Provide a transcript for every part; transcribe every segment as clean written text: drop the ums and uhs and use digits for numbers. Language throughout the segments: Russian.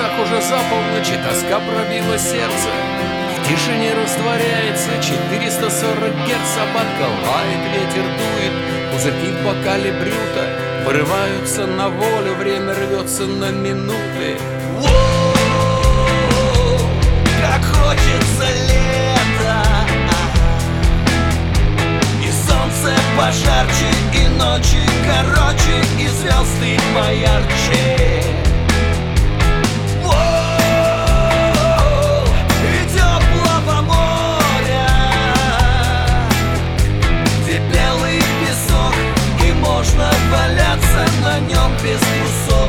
часах уже за полночь, и тоска пробила сердце. В тишине растворяется 440 герц. Собака лает, ветер дует, пузырьки в бокале брюта вырываются на волю, время рвется на минуты. Как хочется лета, и солнце пожарче, и ночи короче, и звезды поярче. И теплого моря, где белый песок, и можно валяться на нем без трусов.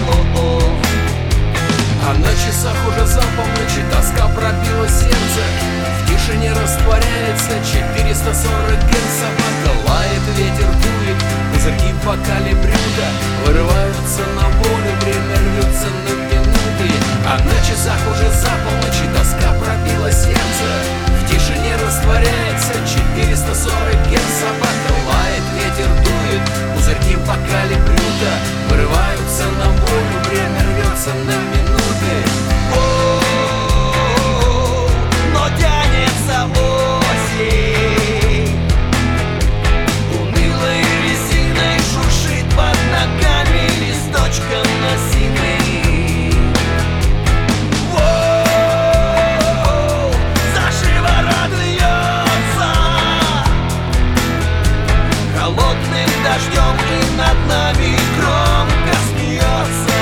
А на часах уже за полночь, и тоска пробила сердце. В тишине растворяется 440 герц. Собака лает, ветер дует, пузырьки в бокале брюта вырываются на волю, время рвется на минуты. А на часах уже за полночь, и тоска пробила сердце. В тишине растворяется 440 герц. Собака лает, ветер дует, пузырьки в бокале брюта вырываются на волю, время рвется на минуты. Но тянется осень, унылой резиной шуршит под ногами листочком осины. За шиворот льется холодным дождем, и над нами громко смеется.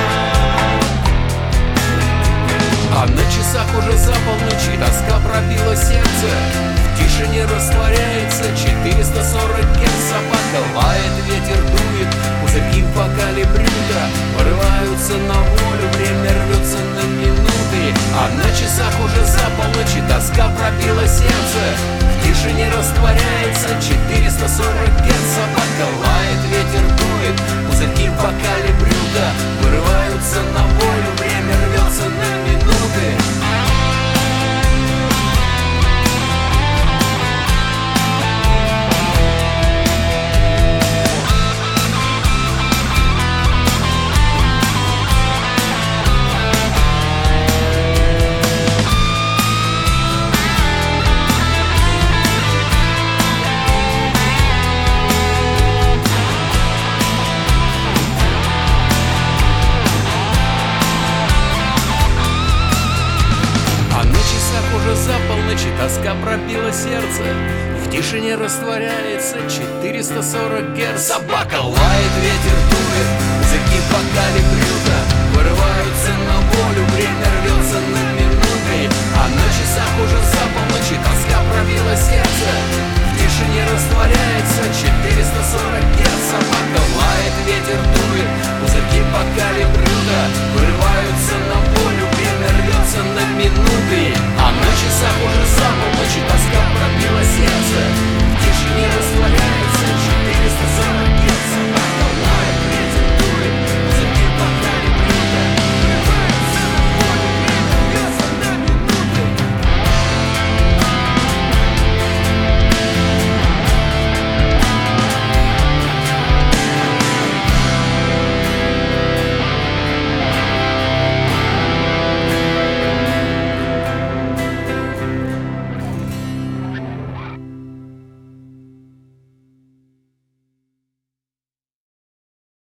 А на часах уже за полночь, и тоска пробила сердце. В тишине растворяется 440 герц. Собака лает, ветер дует, пузырьки в бокале брюта вырываются на волю, время рвется на минуты. А на часах уже за полночь, и тоска пробила сердце. В тишине растворяется 440 герц. Собака лает, ветер дует, пузырьки в бокале брюта вырываются на волю, время рвется на минуты. Уже за полночь, и тоска пробила сердце. В тишине растворяется 440 герц. Собака лает, ветер дует, пузырьки в бокале брюта